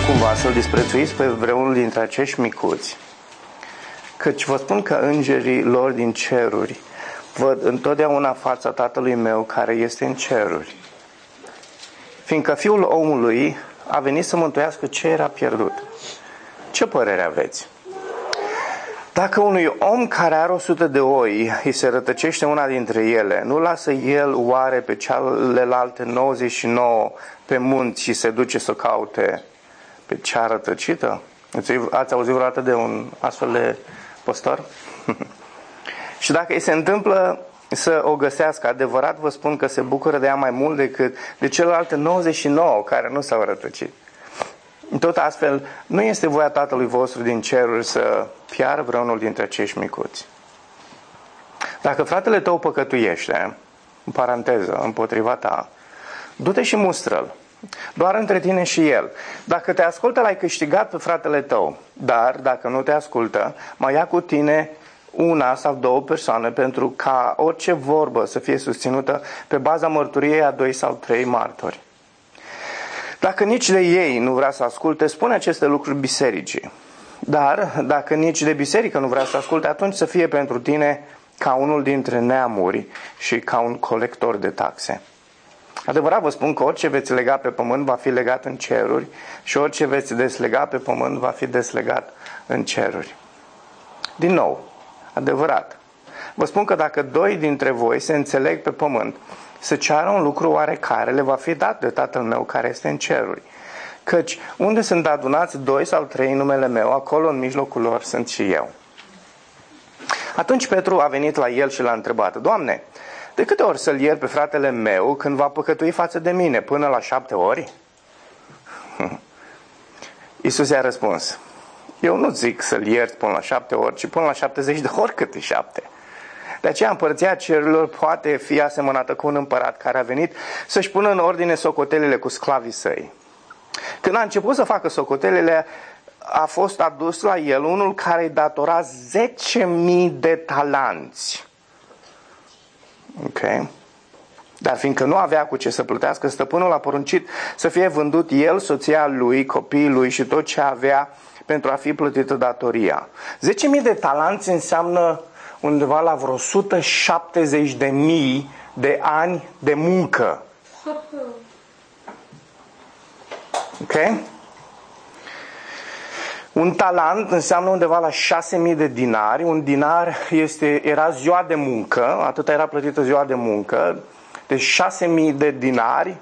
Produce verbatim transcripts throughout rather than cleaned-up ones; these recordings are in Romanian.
cumva să-l disprețuiți pe vreunul dintre acești micuți, căci vă spun că îngerii lor din ceruri văd întotdeauna fața Tatălui meu care este în ceruri. Fiindcă Fiul omului a venit să mântuiască ce era pierdut. Ce părere aveți? Dacă unui om care are o sută de oi îi se rătăcește una dintre ele, nu lasă el oare pe celelalte nouăzeci și nouă pe munți și se duce să caute pe cea rătăcită? Ați auzit vreodată de un astfel de păstor? Și dacă îi se întâmplă să o găsească, adevărat vă spun că se bucură de ea mai mult decât de celelalte nouăzeci și nouă care nu s-au rătăcit. Tot astfel, nu este voia Tatălui vostru din ceruri să piară vreunul dintre acești micuți. Dacă fratele tău păcătuiește, în paranteză, împotriva ta, du-te și mustră-l, doar între tine și el. Dacă te ascultă, l-ai câștigat pe fratele tău, dar dacă nu te ascultă, mai ia cu tine una sau două persoane pentru ca orice vorbă să fie susținută pe baza mărturiei a doi sau trei martori. Dacă nici de ei nu vrea să asculte, spune aceste lucruri bisericii. Dar dacă nici de biserică nu vrea să asculte, atunci să fie pentru tine ca unul dintre neamuri și ca un colector de taxe. Adevărat vă spun că orice veți lega pe pământ va fi legat în ceruri și orice veți deslega pe pământ va fi deslegat în ceruri. Din nou, adevărat, vă spun că dacă doi dintre voi se înțeleg pe pământ să ceară un lucru oarecare, le va fi dat de Tatăl meu care este în ceruri. Căci unde sunt adunați doi sau trei în numele meu, acolo în mijlocul lor sunt și eu. Atunci Petru a venit la el și l-a întrebat: Doamne, de câte ori să-l iert pe fratele meu când va păcătui față de mine? Până la șapte ori? Iisus i-a răspuns: eu nu zic să-l iert până la șapte ori, ci până la șaptezeci de ori câte șapte. De aceea împărăția cerurilor poate fi asemănată cu un împărat care a venit să-și pună în ordine socotelile cu sclavii săi. Când a început să facă socotelile, a fost adus la el unul care îi datora zece mii de talanți. Ok? Dar fiindcă nu avea cu ce să plătească, stăpânul a poruncit să fie vândut el, soția lui, copiii lui și tot ce avea pentru a fi plătită datoria. zece mii de talanți înseamnă undeva la vreo o sută șaptezeci de mii de ani de muncă. Ok? Un talent înseamnă undeva la șase mii de dinari. Un dinar este, era ziua de muncă, atâta era plătită ziua de muncă. Deci șase mii de dinari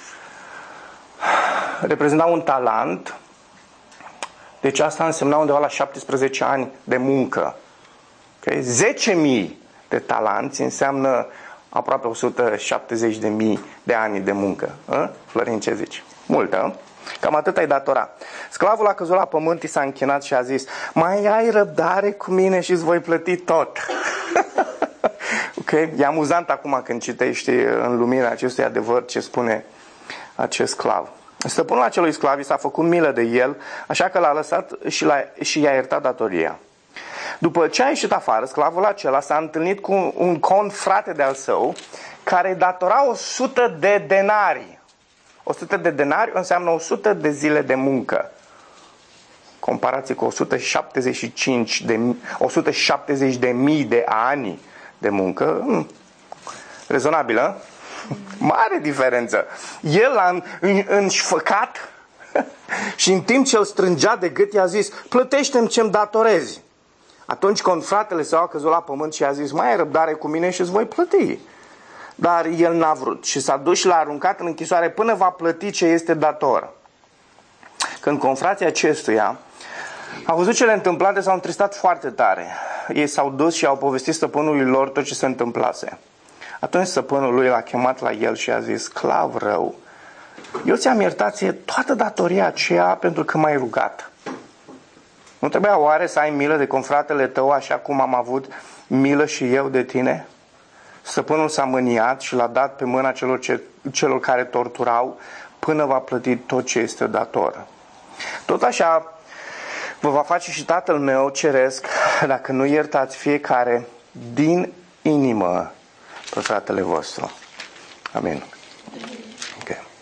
reprezentau un talent. Deci asta însemna undeva la șaptesprezece ani de muncă. Okay? zece mii de talanți înseamnă aproape o sută șaptezeci de mii de ani de muncă. A? Florin, ce zici? Multă. Cam atât ai datora. Sclavul a căzut la pământ, i s-a închinat și a zis: mai ai răbdare cu mine și îți voi plăti tot. Okay? E amuzant acum când citești în lumina acestui adevăr ce spune acest sclav. Stăpânul acelui sclav i s-a făcut milă de el, așa că l-a lăsat și, l-a, și i-a iertat datoria. După ce a ieșit afară, sclavul acela s-a întâlnit cu un confrate de-al său care îi datora o sută de denari. o sută de denari înseamnă o sută de zile de muncă. Comparație cu o sută șaptezeci și cinci de, o sută șaptezeci de mii de ani de muncă. Hmm. Rezonabilă? Mare diferență. El l-a înșfăcat și în timp ce îl strângea de gât i-a zis: plătește-mi ce-mi datorezi. Atunci confratele său a căzut la pământ și a zis: mai ai răbdare cu mine și îți voi plăti. Dar el n-a vrut și s-a dus și l-a aruncat în închisoare până va plăti ce este dator. Când confrații acestuia au văzut cele întâmplate, s-au întristat foarte tare. Ei s-au dus și au povestit stăpânului lor tot ce se întâmplase. Atunci stăpânul lui l-a chemat la el și a zis: sclav rău, eu ți-am iertat ție toată datoria aceea pentru că m-ai rugat. Nu trebuia oare să ai milă de confratele tău așa cum am avut milă și eu de tine? Stăpânul s-a mâniat și l-a dat pe mâna celor, ce, celor care torturau până va plăti tot ce este dator. Tot așa vă va face și Tatăl meu ceresc dacă nu iertați fiecare din inimă pe fratele vostru. Amin. Okay.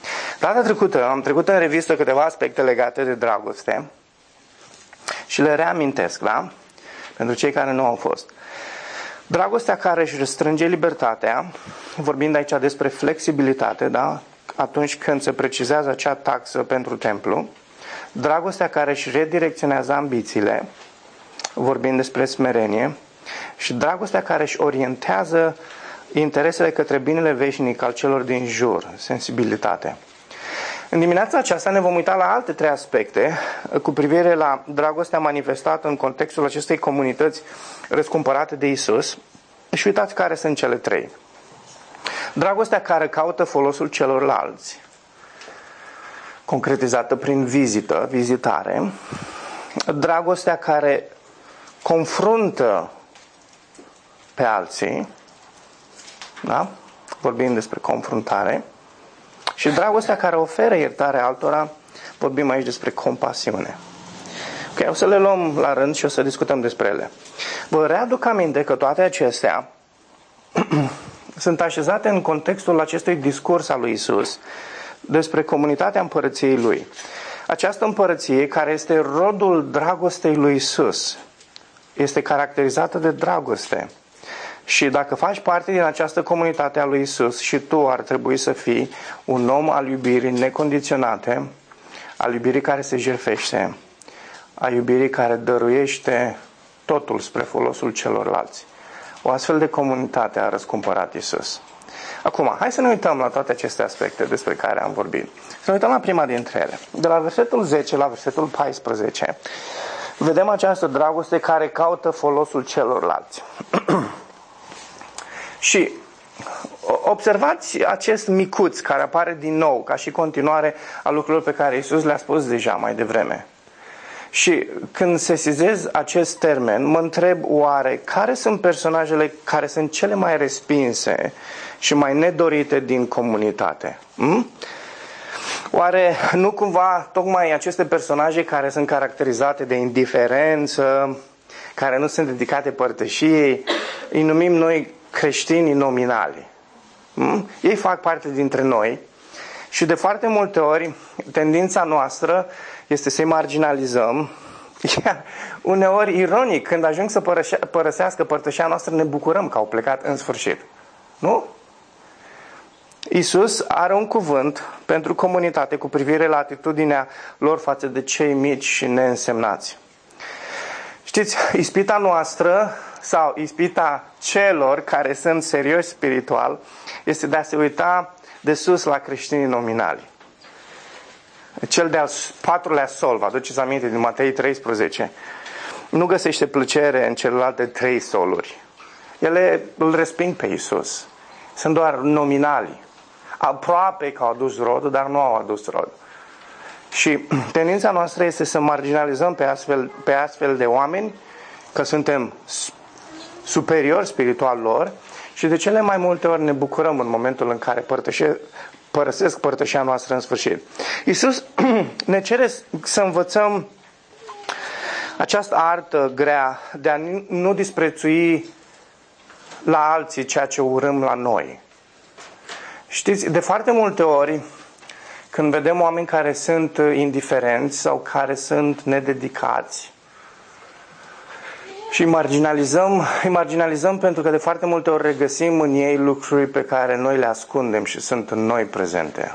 Data trecută am trecut în revistă câteva aspecte legate de dragoste și le reamintesc, da? Pentru cei care nu au fost. Dragostea care își restrânge libertatea, vorbind aici despre flexibilitate, da? Atunci când se precizează acea taxă pentru templu. Dragostea care își redirecționează ambițiile, vorbind despre smerenie. Și dragostea care își orientează interesele către binele veșnic al celor din jur, sensibilitate. În dimineața aceasta ne vom uita la alte trei aspecte cu privire la dragostea manifestată în contextul acestei comunități răscumpărate de Isus. Și uitați care sunt cele trei. Dragostea care caută folosul celorlalți, concretizată prin vizită, vizitare. Dragostea care confruntă pe alții, da? Vorbim despre confruntare. Și dragostea care oferă iertare altora, vorbim aici despre compasiune. Ok, o să le luăm la rând și o să discutăm despre ele. Vă readuc aminte că toate acestea sunt așezate în contextul acestui discurs al lui Isus despre comunitatea împărăției lui. Această împărăție, care este rodul dragostei lui Isus, este caracterizată de dragoste. Și dacă faci parte din această comunitate a lui Isus și tu ar trebui să fii un om al iubirii necondiționate, al iubirii care se jertfește, a iubirii care dăruiește totul spre folosul celorlalți. O astfel de comunitate a răscumpărat Isus. Acum, hai să ne uităm la toate aceste aspecte despre care am vorbit. Să ne uităm la prima dintre ele. De la versetul zece la versetul paisprezece, vedem această dragoste care caută folosul celorlalți. Și observați acest micuț care apare din nou ca și continuare a lucrurilor pe care Iisus le-a spus deja mai devreme. Și când sesizez acest termen, mă întreb oare care sunt personajele care sunt cele mai respinse și mai nedorite din comunitate? Hm? Oare nu cumva tocmai aceste personaje care sunt caracterizate de indiferență, care nu sunt dedicate părtășiei, îi numim noi creștinii nominali? Hm? Ei fac parte dintre noi și de foarte multe ori tendința noastră este să-i marginalizăm. Iar uneori, ironic, când ajung să părășe- părăsească părtășia noastră, ne bucurăm că au plecat în sfârșit. Nu? Iisus are un cuvânt pentru comunitate cu privire la atitudinea lor față de cei mici și neînsemnați. Știți, ispita noastră sau ispita celor care sunt serioși spiritual este de a se uita de sus la creștinii nominali. Cel de-al patrulea sol, vă aduceți aminte din Matei treisprezece, nu găsește plăcere în celelalte trei soluri. Ele îl resping pe Iisus. Sunt doar nominali. Aproape că au adus rod, dar nu au adus rod. Și tendința noastră este să marginalizăm pe astfel, pe astfel de oameni, că suntem superiori spiritual lor și de cele mai multe ori ne bucurăm în momentul în care părtășe, părăsesc părtășia noastră în sfârșit. Iisus ne cere să învățăm această artă grea de a nu disprețui la alții ceea ce urâm la noi. Știți, de foarte multe ori, când vedem oameni care sunt indiferenți sau care sunt nededicați și îi marginalizăm, îi marginalizăm pentru că de foarte multe ori regăsim în ei lucruri pe care noi le ascundem și sunt în noi prezente.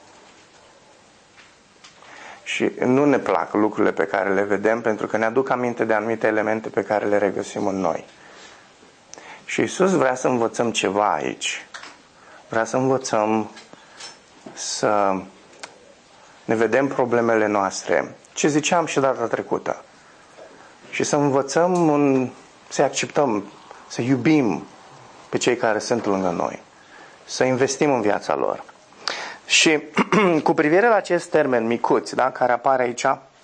Și nu ne plac lucrurile pe care le vedem pentru că ne aduc aminte de anumite elemente pe care le regăsim în noi. Și Iisus vrea să învățăm ceva aici. Vrea să învățăm să ne vedem problemele noastre, ce ziceam și data trecută, și să învățăm în, să acceptăm, să iubim pe cei care sunt lângă noi, să investim în viața lor. Și cu privire la acest termen micuți, da, care apare aici,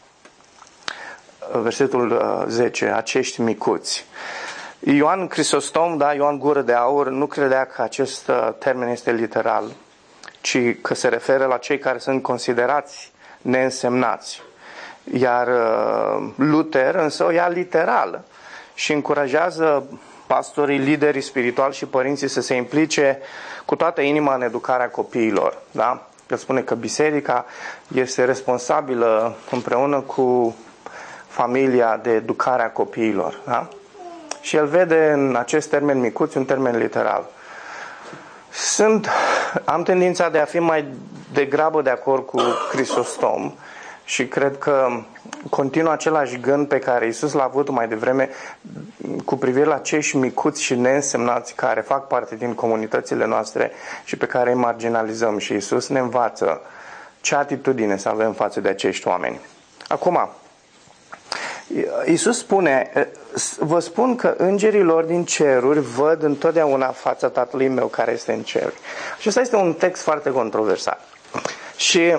versetul zece, acești micuți, Ioan Crisostom, da, Ioan Gură de Aur, nu credea că acest termen este literal, ci că se referă la cei care sunt considerați neînsemnați. Iar Luther însă o ia literal și încurajează pastorii, liderii spirituali și părinții să se implice cu toată inima în educarea copiilor. Da? El spune că biserica este responsabilă împreună cu familia de educarea copiilor. Da? Și el vede în acest termen micuț un termen literal. Sunt, am tendința de a fi mai degrabă de acord cu Crisostom și cred că continuă același gând pe care Iisus l-a avut mai devreme cu privire la cei micuți și neînsemnați care fac parte din comunitățile noastre și pe care îi marginalizăm. Și Iisus ne învață ce atitudine să avem față de acești oameni. Acum, Iisus spune, vă spun că îngerii lor din ceruri văd întotdeauna fața Tatălui meu care este în ceruri. Acesta este un text foarte controversat. Și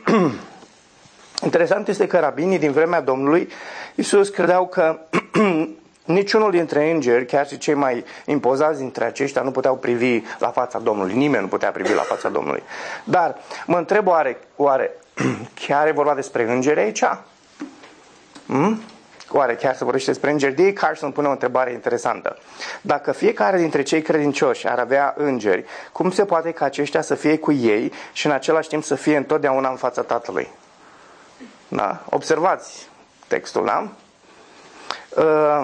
interesant este că rabinii din vremea Domnului Iisus credeau că niciunul dintre îngeri, chiar și cei mai impozați dintre aceștia, nu puteau privi la fața Domnului. Nimeni nu putea privi la fața Domnului. Dar mă întreb, oare, oare chiar e vorba despre îngeri aici? Hmm? Oare chiar se vorbește despre îngeri? D A. Carson pune o întrebare interesantă. Dacă fiecare dintre cei credincioși ar avea îngeri, cum se poate ca aceștia să fie cu ei și în același timp să fie întotdeauna în fața Tatălui? Da? Observați textul, da? Uh,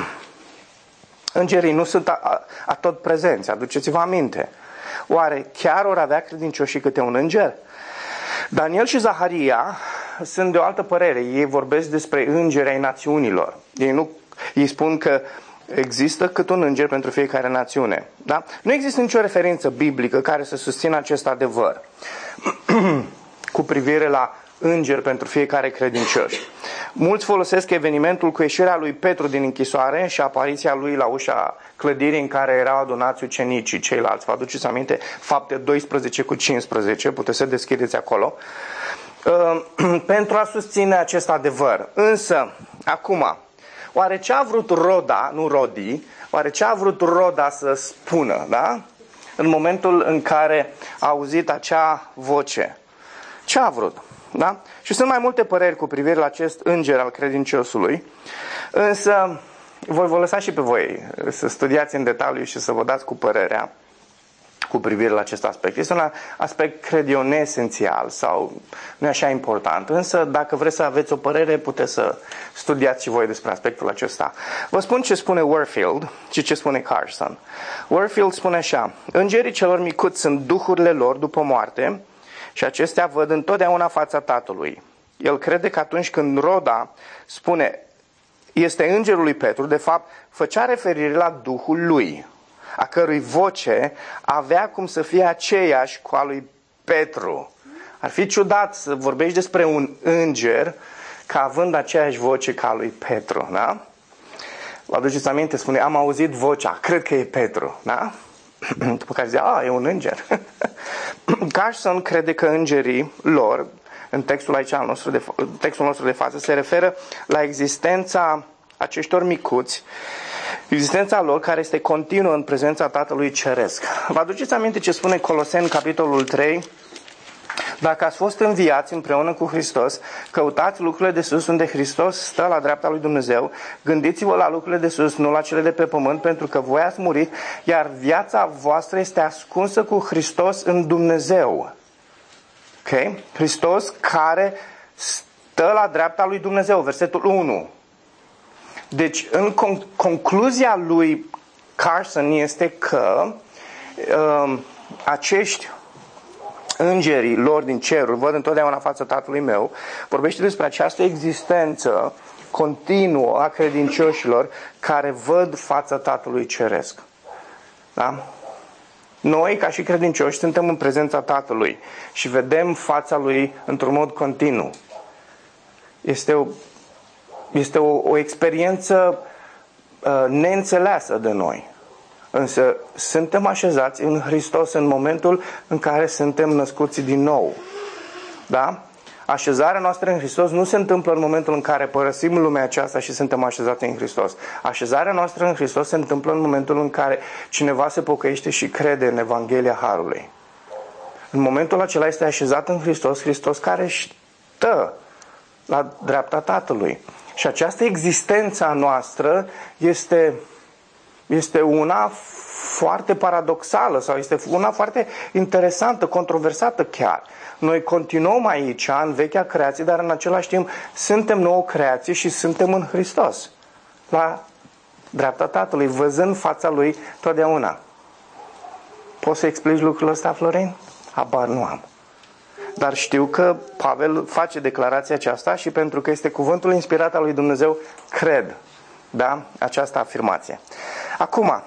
îngerii nu sunt atot prezenți, aduceți-vă aminte. Oare chiar or avea credincioșii câte un înger? Daniel și Zaharia sunt de o altă părere. Ei vorbesc despre îngeri ai națiunilor. Ei, nu, ei spun că există cât un înger pentru fiecare națiune. Da? Nu există nicio referință biblică care să susțină acest adevăr cu privire la îngeri pentru fiecare credincios. Mulți folosesc evenimentul cu ieșirea lui Petru din închisoare și apariția lui la ușa clădirii în care erau adunați ucenicii ceilalți. Vă aduceți aminte? Fapte doisprezece cu cincisprezece, puteți să deschideți acolo, uh, pentru a susține acest adevăr. Însă, acum, oare ce a vrut Roda, nu Rodi, oare ce a vrut Roda să spună, da? În momentul în care a auzit acea voce? Ce a vrut? Da? Și sunt mai multe păreri cu privire la acest înger al credinciosului, însă voi vă lăsa și pe voi să studiați în detaliu și să vă dați cu părerea cu privire la acest aspect. Este un aspect, cred eu, neesențial sau nu e așa important, însă dacă vreți să aveți o părere, puteți să studiați și voi despre aspectul acesta. Vă spun ce spune Warfield și ce spune Carson. Warfield spune așa: îngerii celor micuți sunt duhurile lor după moarte și acestea văd întotdeauna fața Tatălui. El crede că atunci când Roda spune este îngerul lui Petru, de fapt făcea referire la Duhul lui, a cărui voce avea cum să fie aceeași cu a lui Petru. Ar fi ciudat să vorbești despre un înger ca având aceeași voce ca a lui Petru, da? Vă aduceți aminte? Spune, am auzit vocea, cred că e Petru, da? După care zicea, a, e un înger. Carson crede că îngerii lor, în textul aici al nostru de, textul nostru de față, se referă la existența aceștor micuți, existența lor care este continuă în prezența Tatălui Ceresc. Vă aduceți aminte ce spune Coloseni, capitolul trei? Dacă ați fost înviați împreună cu Hristos, căutați lucrurile de sus unde Hristos stă la dreapta lui Dumnezeu, gândiți-vă la lucrurile de sus, nu la cele de pe pământ, pentru că voi ați murit, iar viața voastră este ascunsă cu Hristos în Dumnezeu. Ok? Hristos care stă la dreapta lui Dumnezeu, versetul unu. Deci, în con- concluzia lui Carson este că uh, acești îngerii lor din ceruri văd întotdeauna fața Tatălui meu, vorbește despre această existență continuă a credincioșilor care văd fața Tatălui Ceresc. Da? Noi, ca și credincioși, suntem în prezența Tatălui și vedem fața Lui într-un mod continuu. Este o, este o, o experiență uh, neînțeleasă de noi. Însă suntem așezați în Hristos în momentul în care suntem născuți din nou. Da? Așezarea noastră în Hristos nu se întâmplă în momentul în care părăsim lumea aceasta și suntem așezați în Hristos. Așezarea noastră în Hristos se întâmplă în momentul în care cineva se pocăiește și crede în Evanghelia Harului. În momentul acela este așezat în Hristos, Hristos care stă la dreapta Tatălui. Și această existență a noastră este este una foarte paradoxală sau este una foarte interesantă, controversată chiar. Noi continuăm aici în vechea creație, dar în același timp suntem nouă creație și suntem în Hristos. La dreapta Tatălui, văzând fața Lui totdeauna. Poți să explici lucrul ăsta, Florin? Habar nu am. Dar știu că Pavel face declarația aceasta și pentru că este cuvântul inspirat al lui Dumnezeu, cred, da, această afirmație. Acum,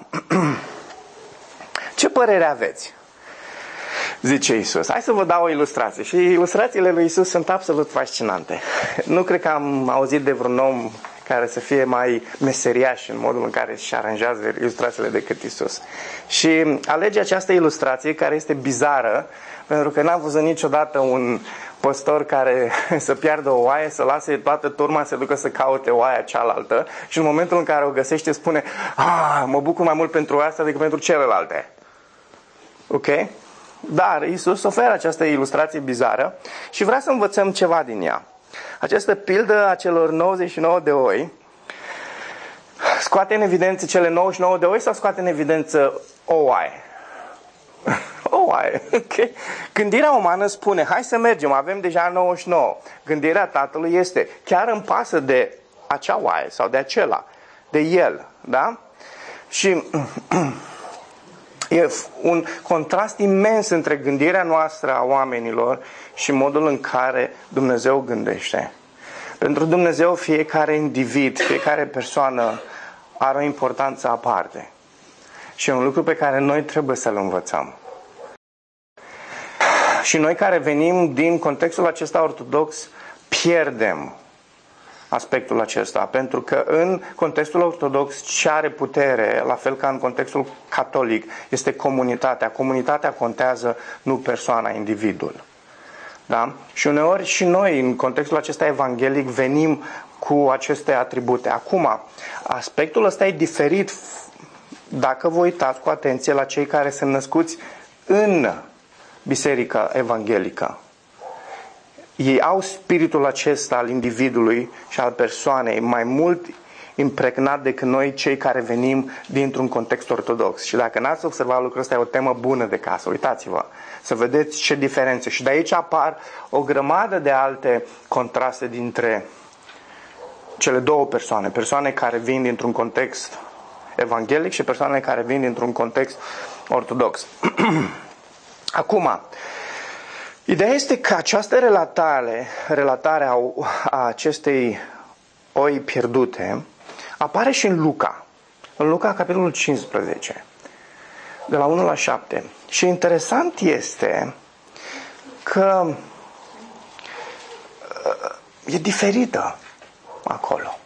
ce părere aveți? Zice Iisus. Hai să vă dau o ilustrație. Și ilustrațiile lui Iisus sunt absolut fascinante. Nu cred că am auzit de vreun om care să fie mai meseriaș în modul în care își aranjează ilustrațiile decât Iisus. Și alege această ilustrație care este bizară, pentru că n-am văzut niciodată un păstor care să piardă o oaie, să lase toată turma să ducă să caute oaia cealaltă și în momentul în care o găsește spune: ah, mă bucur mai mult pentru asta decât pentru celelalte. Ok? Dar Iisus oferă această ilustrație bizară și vrea să învățăm ceva din ea. Această pildă a celor nouăzeci și nouă de oi scoate în evidență cele nouăzeci și nouă de oi sau scoate în evidență o oaie? O oaie, ok? Gândirea umană spune: hai să mergem, avem deja nouăzeci și nouă. Gândirea Tatălui este: chiar îmi pasă de acea oaie sau de acela, de el, da? Și e un contrast imens între gândirea noastră a oamenilor și modul în care Dumnezeu gândește. Pentru Dumnezeu fiecare individ, fiecare persoană are o importanță aparte. Și e un lucru pe care noi trebuie să-l învățăm. Și noi care venim din contextul acesta ortodox pierdem aspectul acesta, pentru că în contextul ortodox ce are putere, la fel ca în contextul catolic, este comunitatea. Comunitatea contează, nu persoana, individul. Da? Și uneori și noi, în contextul acesta evanghelic, venim cu aceste atribute. Acum, aspectul ăsta e diferit dacă vă uitați cu atenție la cei care sunt născuți în biserica evanghelică. Ei au spiritul acesta al individului și al persoanei mai mult impregnat decât noi cei care venim dintr-un context ortodox. Și dacă n-ați observat lucrul ăsta, e o temă bună de casă. Uitați-vă, să vedeți ce diferențe. Și de aici apar o grămadă de alte contraste dintre cele două persoane. Persoane care vin dintr-un context evanghelic și persoane care vin dintr-un context ortodox. Acum, ideea este că această relatare, relatarea a, a acestei oi pierdute apare și în Luca. În Luca, capitolul cincisprezece, de la unu la șapte. Și interesant este că e diferită acolo.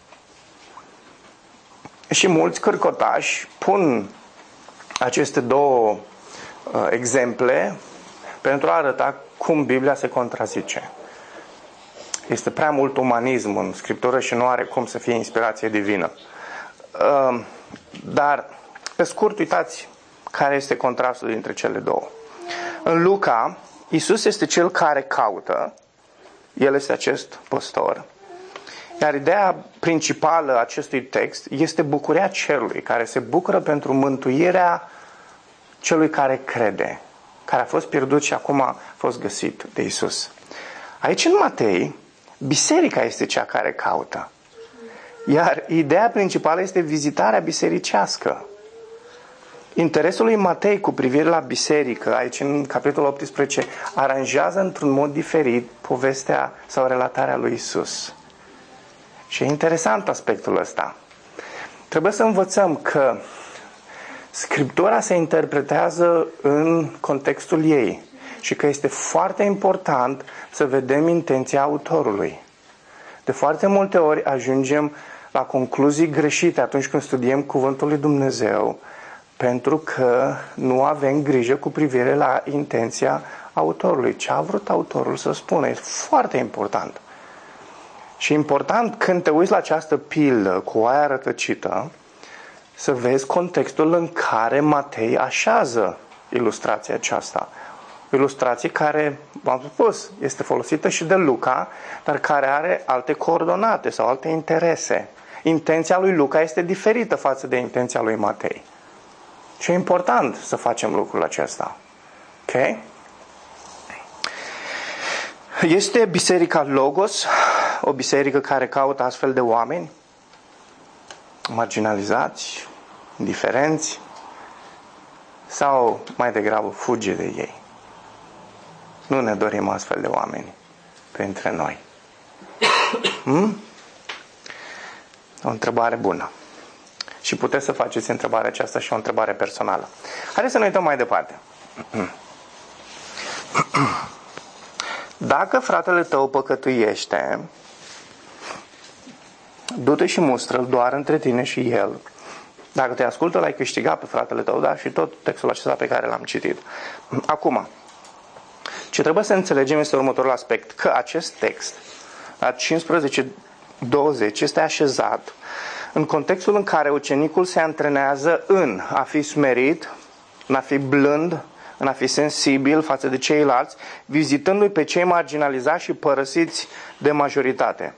Și mulți cărcotași pun aceste două uh, exemple pentru a arăta cum Biblia se contrazice. Este prea mult umanism în Scriptură și nu are cum să fie inspirație divină. Uh, dar, pe scurt, uitați care este contrastul dintre cele două. În Luca, Iisus este cel care caută, El este acest păstor. Iar ideea principală a acestui text este bucuria cerului, care se bucură pentru mântuirea celui care crede, care a fost pierdut și acum a fost găsit de Iisus. Aici în Matei, biserica este cea care caută. Iar ideea principală este vizitarea bisericească. Interesul lui Matei cu privire la biserică, aici în capitolul optsprezece, aranjează într-un mod diferit povestea sau relatarea lui Iisus. Și e interesant aspectul ăsta. Trebuie să învățăm că Scriptura se interpretează în contextul ei și că este foarte important să vedem intenția autorului. De foarte multe ori ajungem la concluzii greșite atunci când studiem Cuvântul lui Dumnezeu, pentru că nu avem grijă cu privire la intenția autorului. Ce a vrut autorul să spună? E foarte important. Și important când te uiți la această pildă cu oaia rătăcită, să vezi contextul în care Matei așează ilustrația aceasta. O ilustrație care, v-am spus, este folosită și de Luca, dar care are alte coordonate sau alte interese. intenția lui Luca este diferită față de intenția lui Matei. Și e important să facem lucrul acesta. Ok? Este biserica Logos, o biserică care caută astfel de oameni marginalizați, indiferenți, sau mai degrabă fuge de ei. Nu ne dorim astfel de oameni printre noi. Hmm? O întrebare bună. Și puteți să faceți întrebarea aceasta și o întrebare personală. Haideți să ne uităm mai departe. Dacă fratele tău păcătuiește, du-te și mustră-l doar între tine și el. Dacă te ascultă, l-ai câștigat pe fratele tău, da? Și tot textul acesta pe care l-am citit. Acum, ce trebuie să înțelegem este următorul aspect, că acest text, la cincisprezece douăzeci, este așezat în contextul în care ucenicul se antrenează în a fi smerit, în a fi blând, în a fi sensibil față de ceilalți, vizitându-i pe cei marginalizați și părăsiți de majoritate.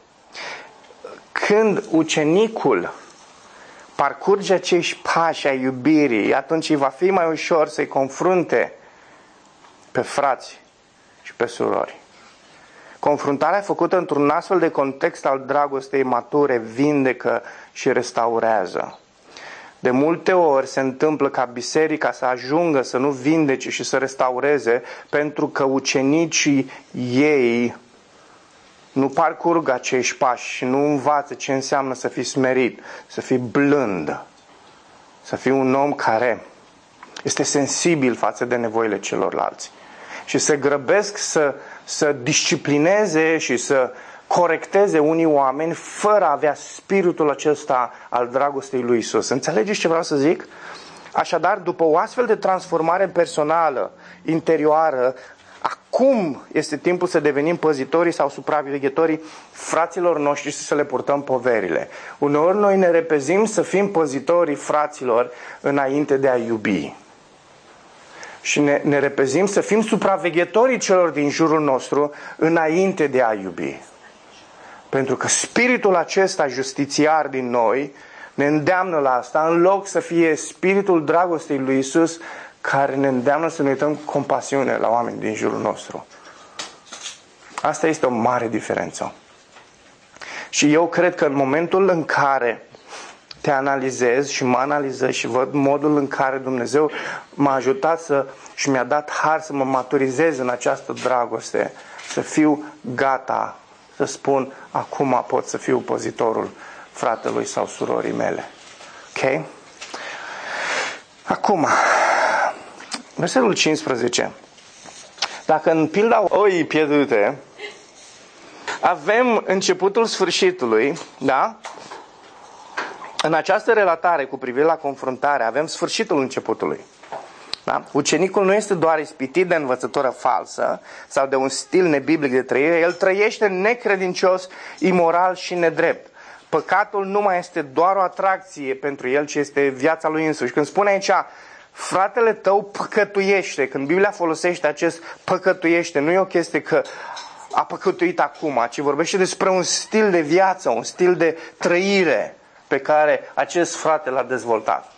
Când ucenicul parcurge acești pași ai iubirii, atunci îi va fi mai ușor să-i confrunte pe frați și pe surori. Confruntarea făcută într-un astfel de context al dragostei mature vindecă și restaurează. De multe ori se întâmplă ca biserica să ajungă să nu vindece și să restaureze pentru că ucenicii ei nu parcurg acești pași și nu învață ce înseamnă să fii smerit, să fii blând, să fii un om care este sensibil față de nevoile celorlalți. Și se grăbesc să, să disciplineze și să corecteze unii oameni fără a avea spiritul acesta al dragostei lui Isus. Înțelegeți ce vreau să zic? Așadar, după o astfel de transformare personală, interioară, acum este timpul să devenim păzitorii sau supraveghetorii fraților noștri și să le purtăm poverile. Uneori noi ne repezim să fim păzitorii fraților înainte de a iubi. Și ne, ne repezim să fim supraveghetorii celor din jurul nostru înainte de a iubi. Pentru că spiritul acesta justițiar din noi ne îndeamnă la asta, în loc să fie spiritul dragostei lui Isus care ne îndeamnă să ne uităm cu compasiune la oameni din jurul nostru. Asta este o mare diferență. Și eu cred că în momentul în care te analizez și mă analizez și văd modul în care Dumnezeu m-a ajutat să, și mi-a dat har să mă maturizez în această dragoste, să fiu gata să spun, acum pot să fiu păzitorul fratelui sau surorii mele. Ok? Acum, versetul cincisprezece. Dacă în pilda oii pierdute avem începutul sfârșitului, da? În această relatare cu privire la confruntare avem sfârșitul începutului. Da? Ucenicul nu este doar ispitit de învățătură falsă sau de un stil nebiblic de trăire, el trăiește necredincios, imoral și nedrept. Păcatul nu mai este doar o atracție pentru el, ci este viața lui însuși. Când spune aici, fratele tău păcătuiește, când Biblia folosește acest păcătuiește, nu e o chestie că a păcătuit acum, ci vorbește despre un stil de viață, un stil de trăire pe care acest frate l-a dezvoltat.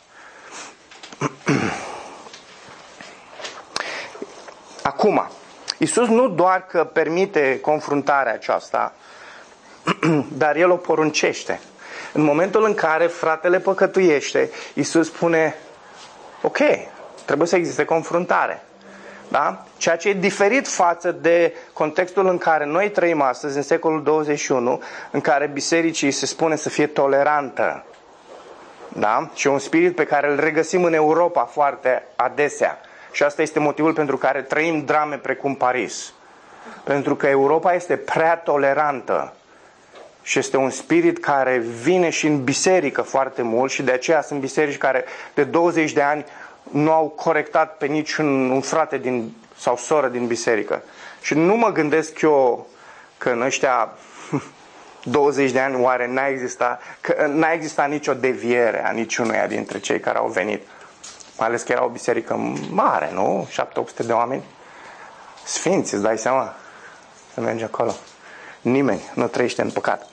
Acum, Iisus nu doar că permite confruntarea aceasta, dar El o poruncește. În momentul în care fratele păcătuiește, Iisus spune, ok, trebuie să existe confruntare. Da? Ceea ce e diferit față de contextul în care noi trăim astăzi, în secolul douăzeci și unu, în care bisericii se spune să fie tolerantă. Da? Și un spirit pe care îl regăsim în Europa foarte adesea. Și asta este motivul pentru care trăim drame precum Paris. Pentru că Europa este prea tolerantă. Și este un spirit care vine și în biserică foarte mult și de aceea sunt biserici care de douăzeci de ani nu au corectat pe niciun un frate din, sau soră din biserică. Și nu mă gândesc eu că în ăștia douăzeci de ani oare n-a existat, că n-a existat nicio deviere a niciunuia dintre cei care au venit. Mai ales că era o biserică mare, nu? șapte opt sute de oameni. Sfinți, îți dai seama? Să mergi acolo. Nimeni nu trăiește în păcat.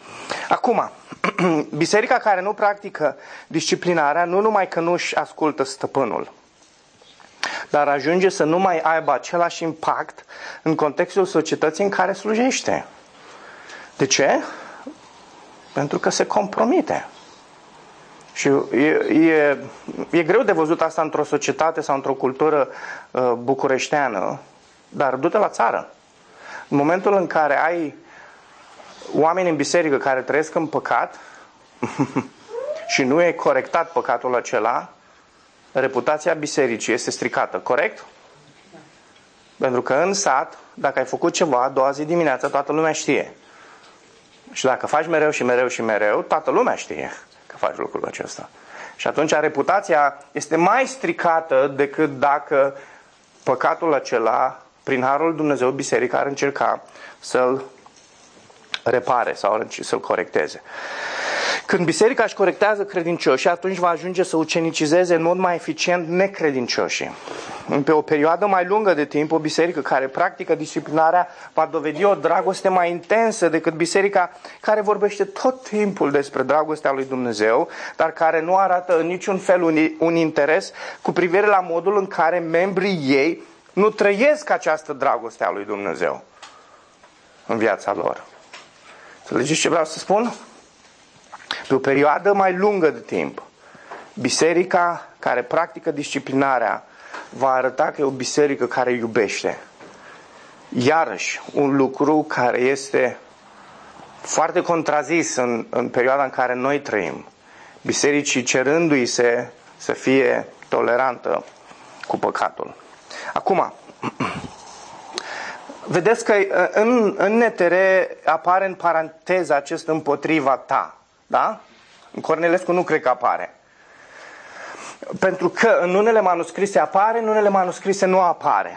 Acum, biserica care nu practică disciplinarea, nu numai că nu își ascultă stăpânul, dar ajunge să nu mai aibă același impact în contextul societății în care slujește. De ce? Pentru că se compromite. Și e, e, e greu de văzut asta într-o societate sau într-o cultură uh, bucureșteană, dar du-te la țară. În momentul în care ai oameni în biserică care trăiesc în păcat și nu e corectat păcatul acela, reputația bisericii este stricată, corect? Da. Pentru că în sat, dacă ai făcut ceva, a doua zi dimineața, toată lumea știe. Și dacă faci mereu și mereu și mereu, toată lumea știe că faci lucrul acesta. Și atunci reputația este mai stricată decât dacă păcatul acela, prin harul lui Dumnezeu, biserica ar încerca să-l repare sau să-l corecteze. Când biserica își corectează credincioșii, atunci va ajunge să ucenicizeze în mod mai eficient necredincioșii. Pe o perioadă mai lungă de timp, o biserică care practică disciplinarea va dovedi o dragoste mai intensă decât biserica care vorbește tot timpul despre dragostea lui Dumnezeu, dar care nu arată în niciun fel un, un interes cu privire la modul în care membrii ei nu trăiesc această dragoste a lui Dumnezeu în viața lor. Înțelegeți ce vreau să spun? Pe o perioadă mai lungă de timp, biserica care practică disciplinarea va arăta că e o biserică care iubește. Iarăși, un lucru care este foarte contrazis în, în perioada în care noi trăim. Bisericii cerându-i se să fie tolerantă cu păcatul. Acum, vedeți că în, în N T R apare în paranteză acest împotriva ta. Da? În Cornilescu nu cred că apare. Pentru că în unele manuscrise apare, în unele manuscrise nu apare.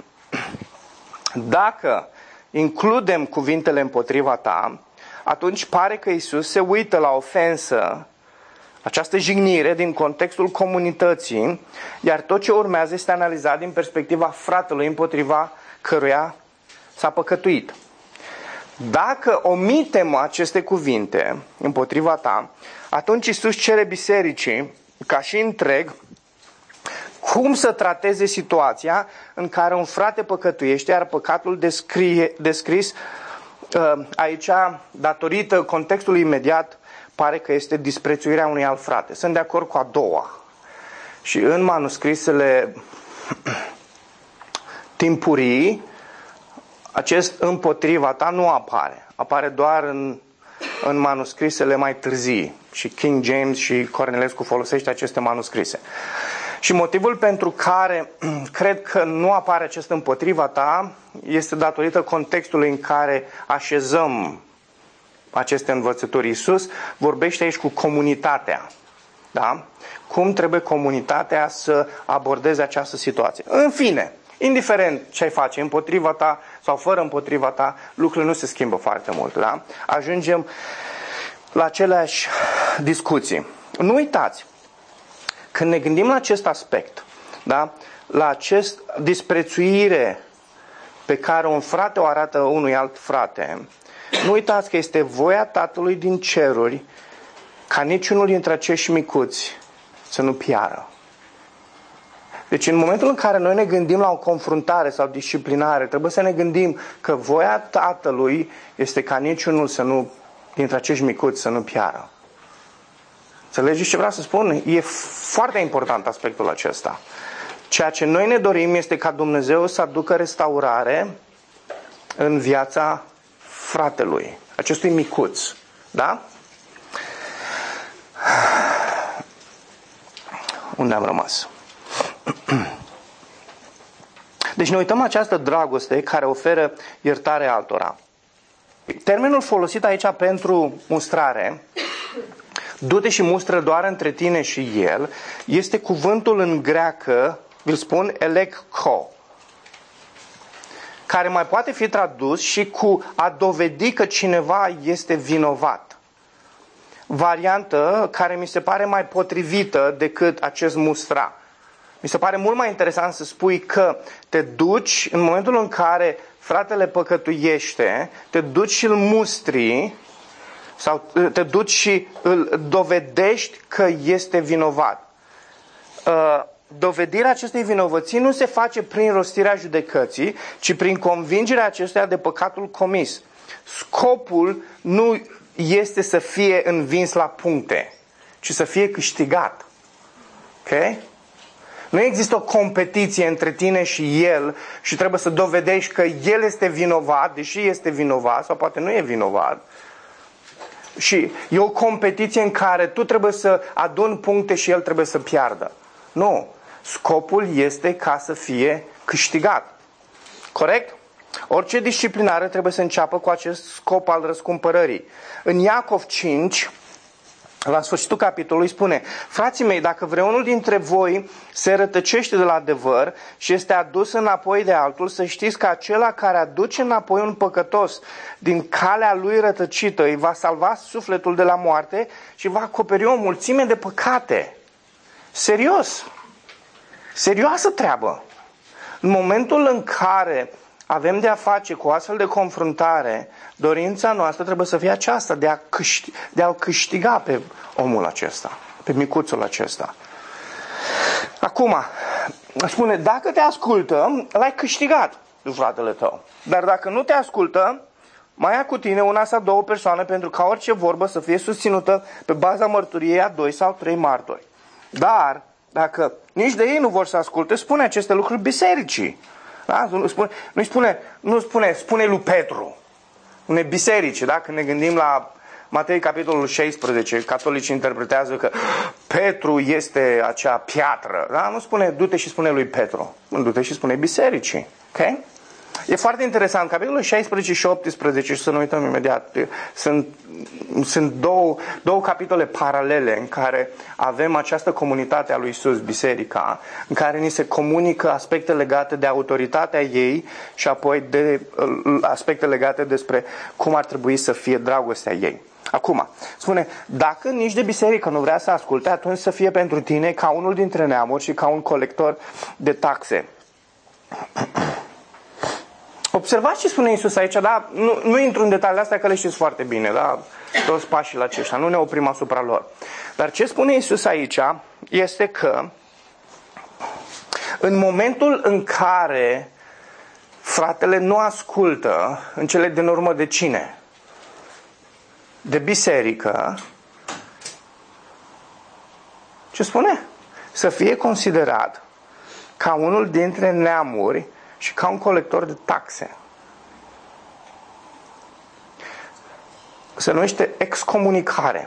Dacă includem cuvintele împotriva ta, atunci pare că Iisus se uită la ofensă, această jignire din contextul comunității, iar tot ce urmează este analizat din perspectiva fratelui împotriva căruia s-a păcătuit. Dacă omitem aceste cuvinte împotriva ta, atunci Iisus cere bisericii, ca și întreg, cum să trateze situația în care un frate păcătuiește, iar păcatul descrie, descris aici, datorită contextului imediat, pare că este disprețuirea unui alt frate. Sunt de acord cu a doua. Și în manuscrisele timpurii, acest împotriva ta nu apare. Apare doar în, în manuscrisele mai târzii. Și King James și Cornilescu folosește aceste manuscrise. Și motivul pentru care cred că nu apare acest împotriva ta este datorită contextului în care așezăm aceste învățături. Iisus vorbește aici cu comunitatea. Da? Cum trebuie comunitatea să abordeze această situație. În fine, indiferent ce ai face, împotriva ta sau fără împotriva ta, lucrurile nu se schimbă foarte mult. Da? Ajungem la aceleași discuții. Nu uitați, când ne gândim la acest aspect, da? La acest disprețuire pe care un frate o arată unui alt frate, nu uitați că este voia Tatălui din ceruri ca niciunul dintre acești micuți să nu piară. Deci în momentul în care noi ne gândim la o confruntare sau disciplinare, trebuie să ne gândim că voia Tatălui este ca niciunul să nu, dintre acești micuți să nu piară. Înțelegeți ce vreau să spun? E foarte important aspectul acesta. Ceea ce noi ne dorim este ca Dumnezeu să aducă restaurare în viața fratelui, acestui micuț. Da? Unde am rămas? Deci ne uităm la această dragoste care oferă iertare altora. Termenul folosit aici pentru mustrare, du-te și mustră doar între tine și el, este cuvântul în greacă, îl spun, elekcho, care mai poate fi tradus și cu a dovedi că cineva este vinovat. Variantă care mi se pare mai potrivită decât acest mustra. Mi se pare mult mai interesant să spui că te duci, în momentul în care fratele păcătuiește, te duci și îl mustri Sau te duci și îl dovedești că este vinovat. Dovedirea acestei vinovății nu se face prin rostirea judecății, ci prin convingerea acestuia de păcatul comis. Scopul nu este să fie învins la puncte, ci să fie câștigat. Ok? Nu există o competiție între tine și el și trebuie să dovedești că el este vinovat, deși este vinovat, sau poate nu e vinovat. Și e o competiție în care tu trebuie să aduni puncte și el trebuie să piardă. Nu. Scopul este ca să fie câștigat. Corect? Orice disciplinare trebuie să înceapă cu acest scop al răscumpărării. În Iacov cinci, la sfârșitul capitolului, spune: frații mei, dacă vreunul dintre voi se rătăcește de la adevăr și este adus înapoi de altul, să știți că acela care aduce înapoi un păcătos din calea lui rătăcită îi va salva sufletul de la moarte și va acoperi o mulțime de păcate. Serios. Serioasă treabă. În momentul în care avem de a face cu astfel de confruntare, dorința noastră trebuie să fie aceasta, de, a câștiga, de a-l câștiga pe omul acesta, pe micuțul acesta. Acum, spune, dacă te ascultă, l-ai câștigat de fratele tău. Dar dacă nu te ascultă, mai ia cu tine una sau două persoane pentru ca orice vorbă să fie susținută pe baza mărturiei a doi sau trei martori. Dar, dacă nici de ei nu vor să asculte, spune aceste lucruri bisericii. Da? Nu spune, nu spune, nu spune, spune lui Petru. Spune biserici, da? Când ne gândim la Matei capitolul șaisprezece, catolicii interpretează că Petru este acea piatră. Da? Nu spune du-te și spune lui Petru. Du-te și spune bisericii. Ok? E foarte interesant, capitolul șaisprezece și optsprezece, și să nu uităm imediat, sunt, sunt două, două capitole paralele în care avem această comunitate a lui Iisus, biserica, în care ni se comunică aspecte legate de autoritatea ei și apoi de aspecte legate despre cum ar trebui să fie dragostea ei. Acum, spune, dacă nici de biserică nu vrea să asculte, atunci să fie pentru tine ca unul dintre neamuri și ca un colector de taxe. Observați ce spune Iisus aici, da? Nu, nu intru în detaliile astea că le știți foarte bine, da? Toți pașii aceștia, nu ne oprim asupra lor. Dar ce spune Iisus aici este că în momentul în care fratele nu ascultă, în cele din urmă de cine? De biserică, ce spune? Să fie considerat ca unul dintre neamuri și ca un colector de taxe. Se numește excomunicare.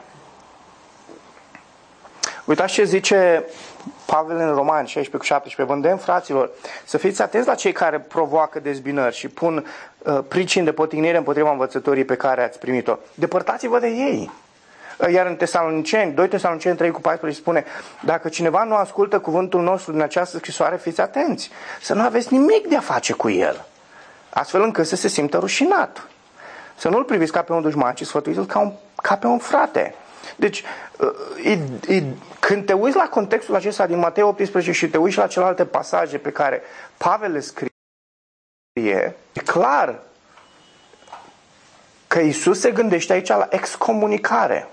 Uitați ce zice Pavel în Romani șaisprezece cu șaptesprezece. Vă îndemn, fraților, să fiți atenți la cei care provoacă dezbinări și pun uh, pricini de potignire împotriva învățătorii pe care ați primit-o. Depărtați-vă de ei. Iar în Tesaloniceni, doi Tesaloniceni trei cu paisprezece spune: dacă cineva nu ascultă cuvântul nostru din această scrisoare, fiți atenți, să nu aveți nimic de a face cu el, astfel încât să se simtă rușinat. Să nu-l priviți ca pe un dușman, ci sfătuiți-l ca, un, ca pe un frate. Deci, e, e, când te uiți la contextul acesta din Matei optsprezece și te uiți la celelalte pasaje pe care Pavel le scrie, e clar că Iisus se gândește aici la excomunicare.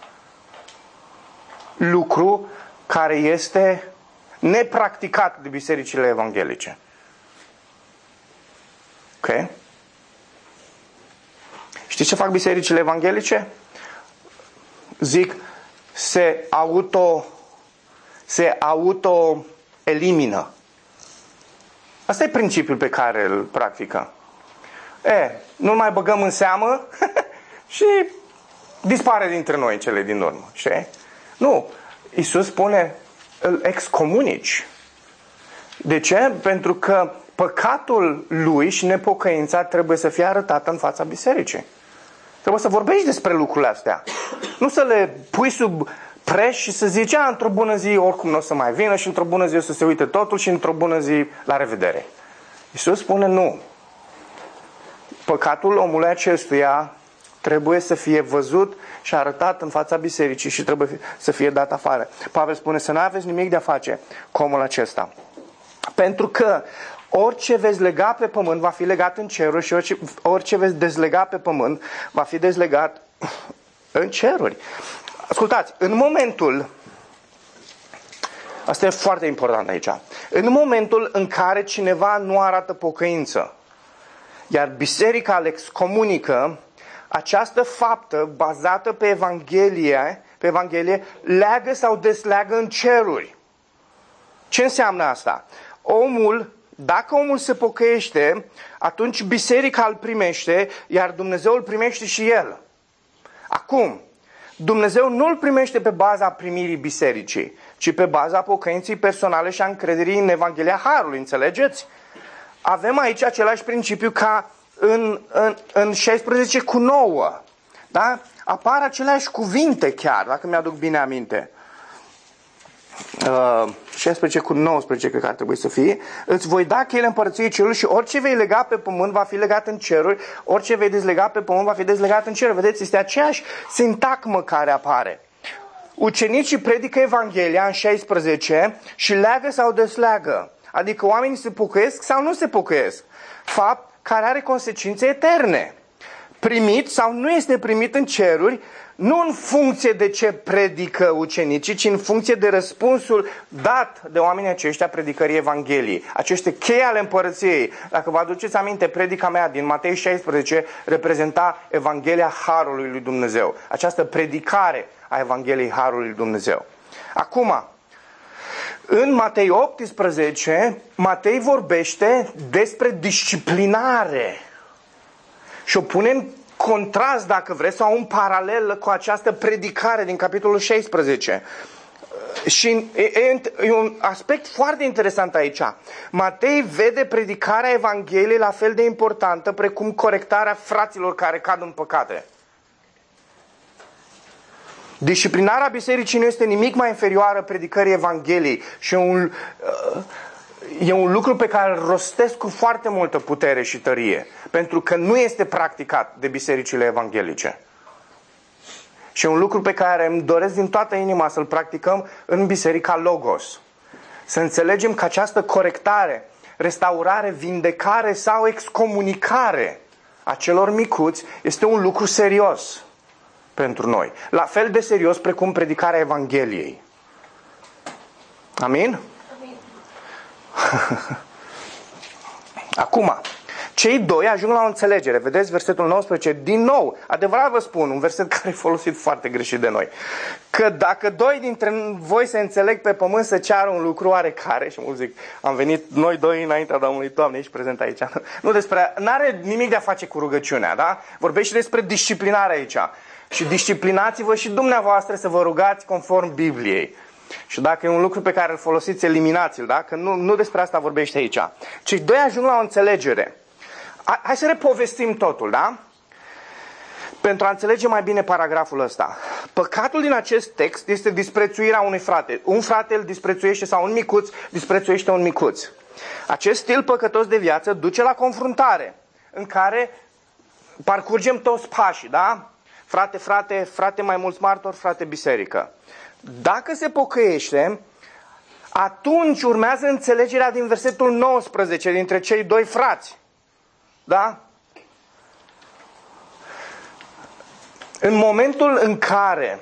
Lucru care este nepracticat de bisericile evanghelice. Ok? Știți ce fac bisericile evanghelice? Zic, se auto se auto elimină. Asta e principiul pe care îl practică. E, nu mai băgăm în seamă și dispare dintre noi cele din urmă. Știi? Nu. Iisus spune, îl excomunici. De ce? Pentru că păcatul lui și nepocăința trebuie să fie arătată în fața bisericii. Trebuie să vorbești despre lucrurile astea. Nu să le pui sub preș și să zici, a, într-o bună zi oricum nu o să mai vină și într-o bună zi o să se uite totul și într-o bună zi la revedere. Iisus spune nu. Păcatul omului acestuia trebuie să fie văzut și arătat în fața bisericii și trebuie să fie dat afară. Pavel spune să nu aveți nimic de a face cu omul acesta. Pentru că orice veți lega pe pământ va fi legat în ceruri și orice, orice veți dezlega pe pământ va fi dezlegat În ceruri. Ascultați, în momentul, asta e foarte important aici, în momentul în care cineva nu arată pocăință, iar biserica le excomunică, această faptă bazată pe Evanghelie, pe Evanghelie leagă sau desleagă în ceruri. Ce înseamnă asta? Omul, dacă omul se pocăiește, atunci biserica îl primește, iar Dumnezeu îl primește și el. Acum, Dumnezeu nu îl primește pe baza primirii bisericii, ci pe baza pocăinței personale și a încrederii în Evanghelia Harului, înțelegeți? Avem aici același principiu ca în, în, în șaisprezece cu nouă. Da? Apar aceleași cuvinte chiar, dacă mi-aduc bine aminte. Uh, șaisprezece cu nouăsprezece cred că ar trebui să fie. Îți voi da cheile împărăției cerului și orice vei lega pe pământ va fi legat în ceruri, orice vei dezlega pe pământ va fi dezlegat în ceruri. Vedeți, este aceeași sintagmă care apare. Ucenicii predică Evanghelia în șaisprezece și leagă sau desleagă. Adică oamenii se pocăiesc sau nu se pocăiesc. Fapt care are consecințe eterne. Primit sau nu este primit în ceruri, nu în funcție de ce predică ucenicii, ci în funcție de răspunsul dat de oamenii aceștia predicării Evangheliei. Aceste chei ale împărăției. Dacă vă aduceți aminte, predica mea din Matei șaisprezece reprezenta Evanghelia Harului lui Dumnezeu. Această predicare a Evangheliei Harului lui Dumnezeu. Acum, în Matei optsprezece, Matei vorbește despre disciplinare. Și o pune în contrast, dacă vreți, sau un paralel cu această predicare din capitolul șaisprezece. Și e un aspect foarte interesant aici. Matei vede predicarea Evangheliei la fel de importantă precum corectarea fraților care cad în păcate. Disciplinarea bisericii nu este nimic mai inferioară predicării Evangheliei și un, e un lucru pe care îl rostesc cu foarte multă putere și tărie, pentru că nu este practicat de bisericile evanghelice. Și e un lucru pe care îmi doresc din toată inima să-l practicăm în biserica Logos. Să înțelegem că această corectare, restaurare, vindecare sau excomunicare a celor micuți este un lucru serios pentru noi. La fel de serios precum predicarea Evangheliei. Amin? Amin. Acum, cei doi ajung la o înțelegere. Vedeți versetul nouăsprezece? Din nou, adevărat vă spun, un verset care e folosit foarte greșit de noi. Că dacă doi dintre voi se înțeleg pe pământ să ceară un lucru oarecare, și mulți zic, am venit noi doi înaintea Domnului, Doamne, ești prezent aici. Nu despre, n-are nimic de a face cu rugăciunea, da? Vorbește despre disciplinare aici. Și disciplinați-vă și dumneavoastră să vă rugați conform Bibliei. Și dacă e un lucru pe care îl folosiți, eliminați-l, da? Că nu, nu despre asta vorbește aici. Cei doi ajung la o înțelegere. Hai să repovestim totul, da? Pentru a înțelege mai bine paragraful ăsta. Păcatul din acest text este disprețuirea unui frate. Un frate îl disprețuiește sau un micuț disprețuiește un micuț. Acest stil păcătos de viață duce la confruntare, în care parcurgem toți pașii, da? Frate, frate, frate mai mulți martori, frate biserică. Dacă se pocăiește, atunci urmează înțelegerea din versetul nouăsprezece dintre cei doi frați. Da? În momentul în care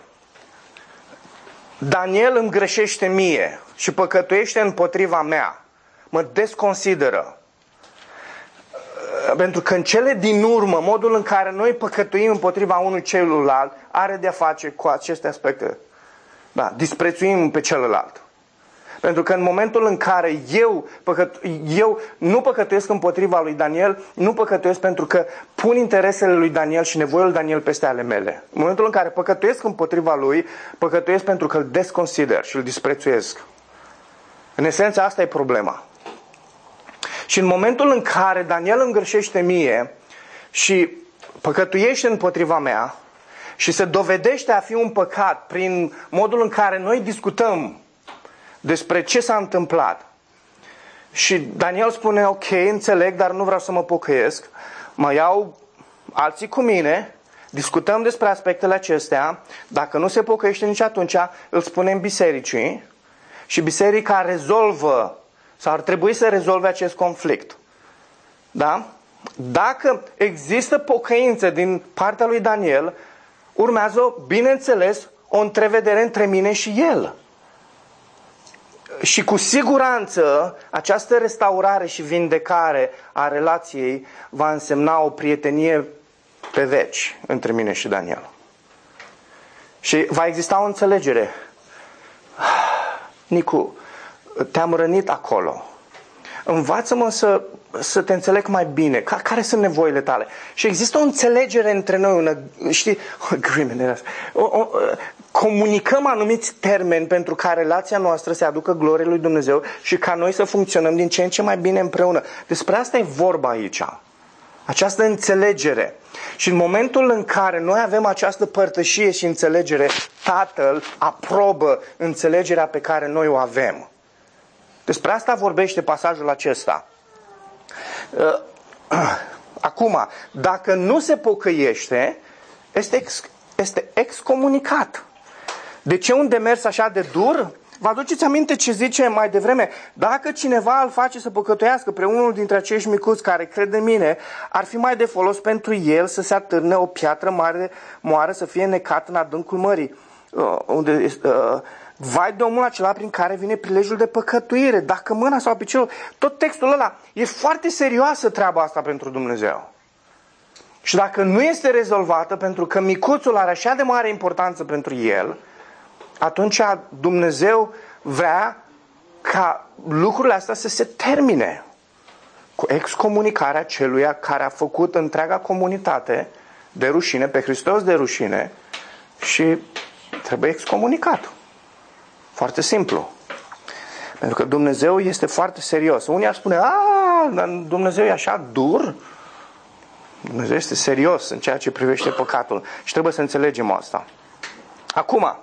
Daniel îmi greșește mie și păcătuiește împotriva mea, mă desconsideră. Pentru că în cele din urmă, modul în care noi păcătuim împotriva unui celuilalt are de-a face cu aceste aspecte. Da, disprețuim pe celălalt. Pentru că în momentul în care eu, păcăt, eu nu păcătuiesc împotriva lui Daniel, nu păcătuiesc pentru că pun interesele lui Daniel și nevoile lui Daniel peste ale mele. În momentul în care păcătuiesc împotriva lui, păcătuiesc pentru că îl desconsider și îl disprețuiesc. În esență, asta e problema. Și în momentul în care Daniel îmi greșește mie și păcătuiește împotriva mea și se dovedește a fi un păcat prin modul în care noi discutăm despre ce s-a întâmplat. Și Daniel spune, ok, înțeleg, dar nu vreau să mă pocăiesc. Mă iau alții cu mine, discutăm despre aspectele acestea. Dacă nu se pocăiește nici atunci, îl spunem bisericii. Și biserica rezolvă, sau ar trebui să rezolve acest conflict. Da? Dacă există pocăință din partea lui Daniel, urmează, bineînțeles, o întrevedere între mine și el. Și cu siguranță această restaurare și vindecare a relației va însemna o prietenie pe veci între mine și Daniel. Și va exista o înțelegere. Nicu, te-am rănit acolo. Învață-mă să, să te înțeleg mai bine. Care sunt nevoile tale? Și există o înțelegere între noi, una, știi, agreement, o, o, comunicăm anumiți termeni pentru ca relația noastră să aducă glorie lui Dumnezeu și ca noi să funcționăm din ce în ce mai bine împreună. Despre asta e vorba aici. Această înțelegere. Și în momentul în care noi avem această părtășie și înțelegere, Tatăl aprobă înțelegerea pe care noi o avem. Despre asta vorbește pasajul acesta. Acum, dacă nu se pocăiește, este, ex, este excomunicat. De ce un demers așa de dur? Vă aduceți aminte ce zice mai devreme? Dacă cineva îl face să păcătuiască pe unul dintre acești micuți care cred în mine, ar fi mai de folos pentru el să se atârne o piatră mare, moară, să fie necat în adâncul mării. Uh, unde, uh, vai de omul acela prin care vine prilejul de păcătuire, dacă mâna sau piciorul. Tot textul ăla, e foarte serioasă treaba asta pentru Dumnezeu. Și dacă nu este rezolvată, pentru că micuțul are așa de mare importanță pentru el, atunci Dumnezeu vrea ca lucrurile astea să se termine cu excomunicarea celuia care a făcut întreaga comunitate de rușine, pe Hristos de rușine, și trebuie excomunicat. Foarte simplu. Pentru că Dumnezeu este foarte serios. Unii ar spune, a, Dumnezeu e așa dur. Dumnezeu este serios în ceea ce privește păcatul. Și trebuie să înțelegem asta. Acum,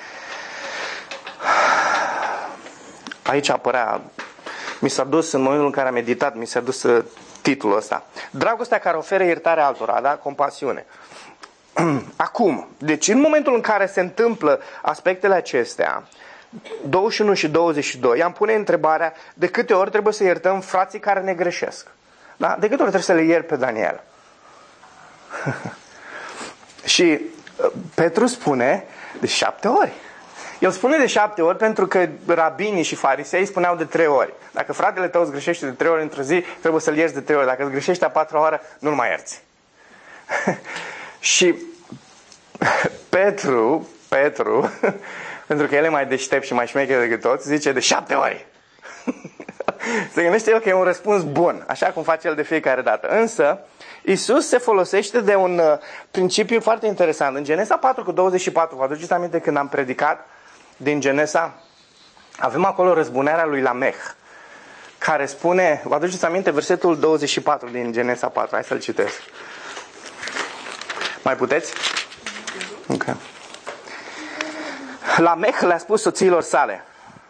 aici apărea, mi s-a dus, în momentul în care am meditat, mi s-a dus titlul ăsta. Dragostea care oferă iertare altora, da? Compasiune. Acum, deci în momentul în care se întâmplă aspectele acestea, douăzeci și unu și douăzeci și doi, am pune întrebarea de câte ori trebuie să iertăm frații care ne greșesc. Da? De câte ori trebuie să le iert pe Daniel? Și Petru spune de șapte ori. El spune de șapte ori pentru că rabinii și farisei spuneau de trei ori. Dacă fratele tău îți greșește de trei ori într-o zi, trebuie să-l ierți de trei ori. Dacă îți greșește a patra oară, nu-l mai ierți. Și Petru, Petru, pentru că el e mai deștept și mai șmecher decât toți, zice de șapte ori. Se gândește el că e un răspuns bun, așa cum face el de fiecare dată. Însă, Iisus se folosește de un principiu foarte interesant. În Genesa patru cu douăzeci și patru, vă aduceți aminte când am predicat din Genesa? Avem acolo răzbunarea lui Lamech, care spune, vă aduceți aminte versetul douăzeci și patru din Genesa patru, hai să-l citesc. Mai puteți? Ok. Lamech le-a spus soțiilor sale.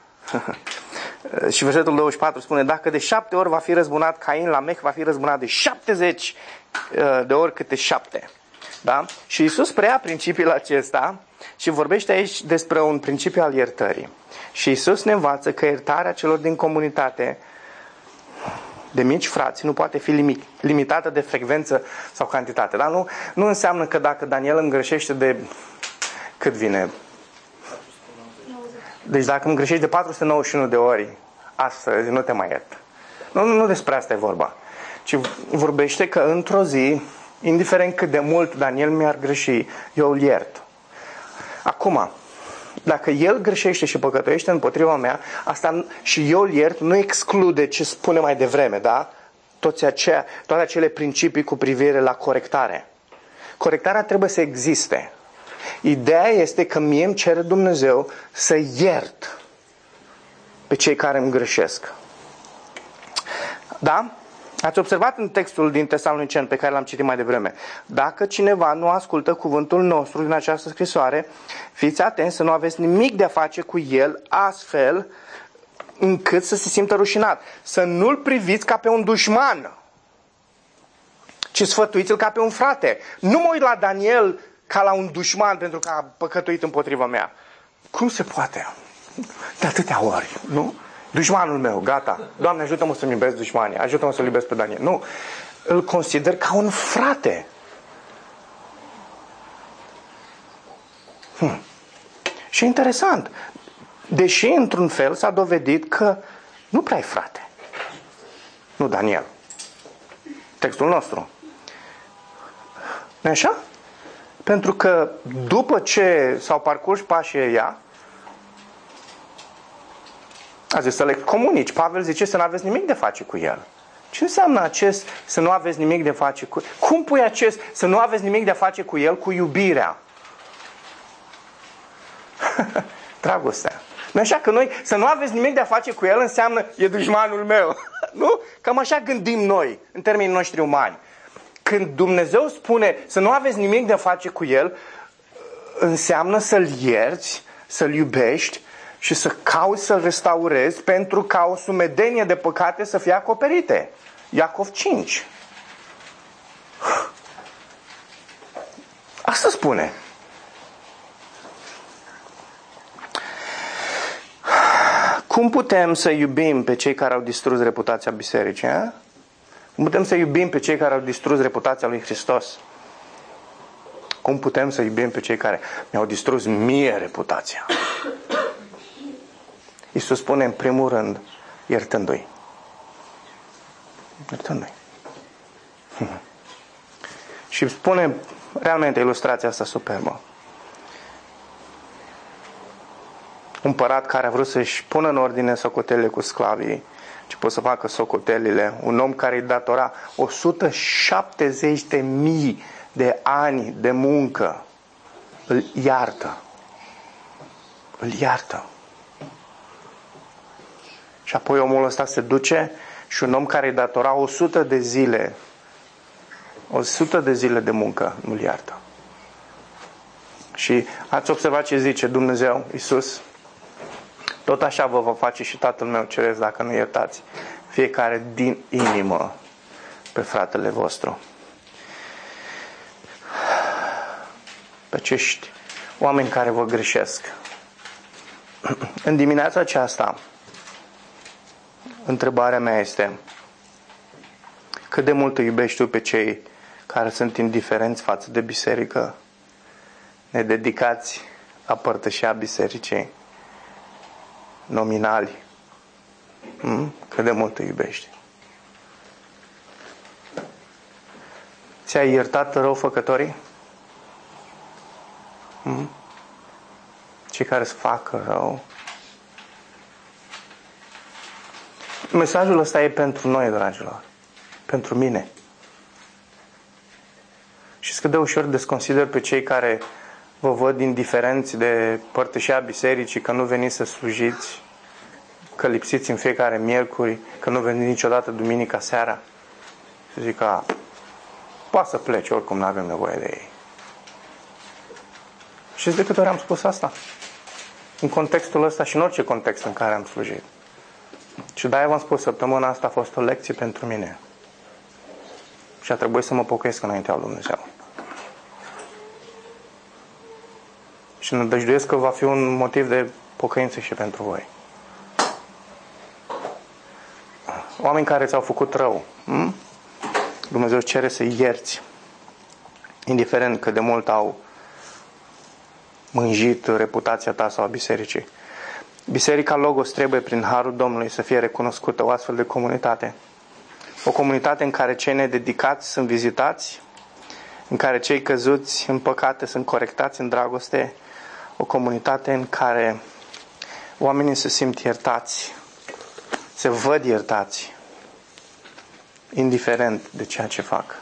Și versetul douăzeci și patru spune, dacă de șapte ori va fi răzbunat Cain, Lamech va fi răzbunat de șaptezeci de ori câte șapte. Da? Și Iisus preia principiul acesta și vorbește aici despre un principiu al iertării. Și Iisus ne învață că iertarea celor din comunitate de mici frați nu poate fi limitată de frecvență sau cantitate. Dar nu, nu înseamnă că dacă Daniel îmi greșește de cât vine? Deci dacă îmi greșești de patru sute nouăzeci și unu de ori astăzi, nu te mai iert. Nu, nu, nu despre asta e vorba. Ci vorbește că într-o zi, indiferent cât de mult Daniel mi-ar greși, eu îl iert. Acum, dacă el greșește și păcătuiește împotriva mea, asta și eu îl iert nu exclude ce spune mai devreme, da? Toți aceea, toate acele principii cu privire la corectare. Corectarea trebuie să existe. Ideea este că mie îmi cere Dumnezeu să iert pe cei care îmi greșesc. Da? Ați observat în textul din Tesaloniceni pe care l-am citit mai devreme. Dacă cineva nu ascultă cuvântul nostru din această scrisoare, fiți atenți să nu aveți nimic de a face cu el astfel încât să se simtă rușinat. Să nu-l priviți ca pe un dușman, ci sfătuiți-l ca pe un frate. Nu mă uit la Daniel ca la un dușman pentru că a păcătuit împotriva mea. Cum se poate? De atâtea ori, nu? Dușmanul meu, gata. Doamne, ajută-mă să-mi iubesc dușmanii. Ajută-mă să-l iubesc pe Daniel. Nu. Îl consider ca un frate. Hmm. Și interesant, deși într-un fel s-a dovedit că nu prea ai frate. Nu, Daniel. Textul nostru. Nu-i așa? Pentru că după ce s-au parcurs pașii ăia, a zis să le comunici. Pavel zice să nu aveți nimic de face cu el. Ce înseamnă acest să nu aveți nimic de face cu el? Cum pui acest să nu aveți nimic de face cu el cu iubirea? Dragostea. Nu așa că noi să nu aveți nimic de a face cu el înseamnă e dușmanul meu. Nu? Cam așa gândim noi, în termenii noștri umani. Când Dumnezeu spune să nu aveți nimic de a face cu el, înseamnă să-l ierți, să-l iubești și să cauți să-l restaurezi pentru ca o sumedenie de păcate să fie acoperite. Iacov cinci. Asta spune. Cum putem să iubim pe cei care au distrus reputația bisericii? A? Cum putem să iubim pe cei care au distrus reputația lui Hristos? Cum putem să iubim pe cei care mi-au distrus mie reputația? Iisus spune în primul rând, iertându-i. Iertându-i. Și spune realmente ilustrația asta superbă. Un împărat care a vrut să-și pună în ordine socotelile cu sclavii, ce pot să facă socotelile, un om care îi datora o sută șaptezeci de mii de ani de muncă, îl iartă. Îl iartă. Și apoi omul ăsta se duce și un om care îi datora o sută de zile, o sută de zile de muncă, nu-l iartă. Și ați observat ce zice Dumnezeu, Iisus? Tot așa vă va face și Tatăl meu ceresc dacă nu iertați fiecare din inimă pe fratele vostru. Pe acești oameni care vă greșesc. În dimineața aceasta, întrebarea mea este: cât de mult îi iubești tu pe cei care sunt indiferenți față de biserică, nededicați la părtășia bisericii, nominali? Hmm? Cât de mult îi iubești? Ți-ai iertat răufăcătorii? Hmm? Cei care îți fac rău? Mesajul ăsta e pentru noi, dragilor. Pentru mine. Și cât de ușor desconsider pe cei care vă văd indiferenți de părtășia bisericii, că nu veniți să slujiți, că lipsiți în fiecare miercuri, că nu veniți niciodată duminica seara. Și zic că poate să plece, oricum nu avem nevoie de ei. Știți de câte ori am spus asta? În contextul ăsta și în orice context în care am slujit. Și de-aia v-am spus, săptămâna asta a fost o lecție pentru mine. Și a trebuit să mă pocăiesc înaintea lui Dumnezeu. Și nădăjduiesc că va fi un motiv de pocăință și pentru voi. Oameni care ți-au făcut rău. Hm? Dumnezeu cere să ierți. Indiferent cât de mult au mânjit reputația ta sau a bisericii. Biserica Logos trebuie, prin harul Domnului, să fie recunoscută o astfel de comunitate. O comunitate în care cei nededicați sunt vizitați, în care cei căzuți în păcate sunt corectați în dragoste, o comunitate în care oamenii se simt iertați, se văd iertați, indiferent de ceea ce fac.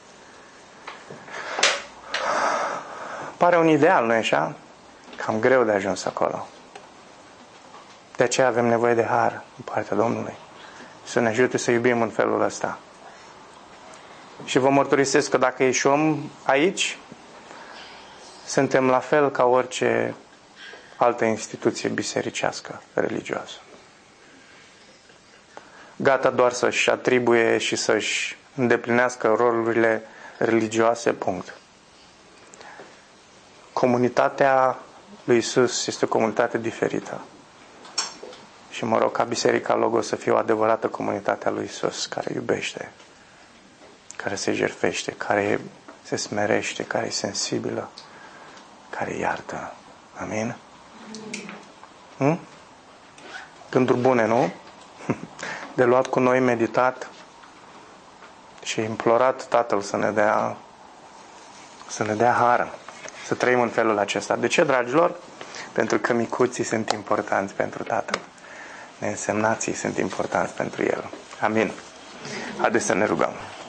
Pare un ideal, nu-i așa? Cam greu de ajuns acolo. De aceea avem nevoie de har în partea Domnului. Să ne ajute să iubim în felul ăsta. Și vă mărturisesc că dacă ieșim aici, suntem la fel ca orice altă instituție bisericească, religioasă. Gata doar să-și atribuie și să-și îndeplinească rolurile religioase, punct. Comunitatea lui Iisus este o comunitate diferită. Și mă rog ca Biserica Logos să fie o adevărată comunitate a lui Iisus, care iubește, care se jertfește, care se smerește, care e sensibilă, care iartă Amin? Hmm? Gânduri bune, nu? De luat cu noi, meditat și implorat Tatăl să ne dea să ne dea har, să trăim în felul acesta. De ce, dragilor? Pentru că micuții sunt importanți pentru Tatăl. Neînsemnații sunt importanți pentru El. Amin. Haideți să ne rugăm.